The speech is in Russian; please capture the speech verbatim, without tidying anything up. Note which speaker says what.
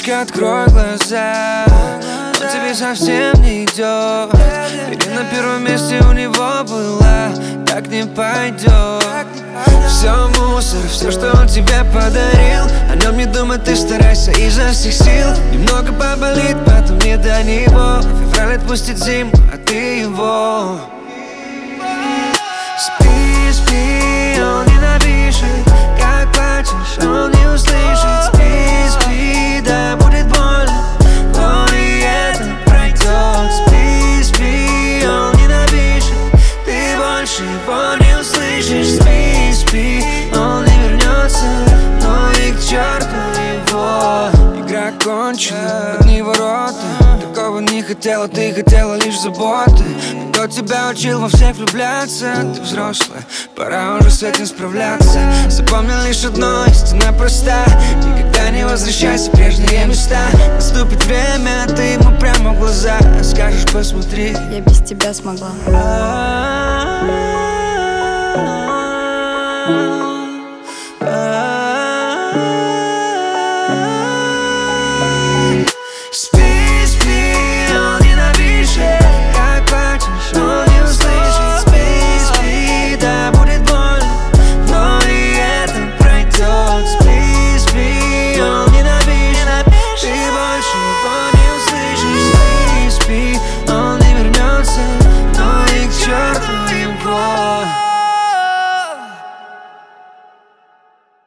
Speaker 1: Деточка, открой глаза, он тебе совсем не идет. Или на первом месте у него была, так не пойдет. Все мусор, все, что он тебе подарил, о нем не думай, ты старайся изо всех сил. Немного поболит, потом не до него. Февраль отпустит зиму, а ты его. Спи, спи, он не напишет, как плачешь, он не услышит. Спи, спи, да будет больно, но и это пройдет. Спи, спи, он не напишет, ты больше его не услышишь. Спи, спи, он не вернется, но и к черту его. Игра кончена, одни ворота. Такого не хотела, ты хотела лишь заботы. Кто тебя учил во всех влюбляться? Ты взрослая, пора уже с этим справляться. Запомни лишь одно, истина проста: никогда не возвращайся в прежние места. Наступит время, ты ему прямо в глаза скажешь: посмотри,
Speaker 2: я без тебя смогла.
Speaker 1: А-а-а-а-а.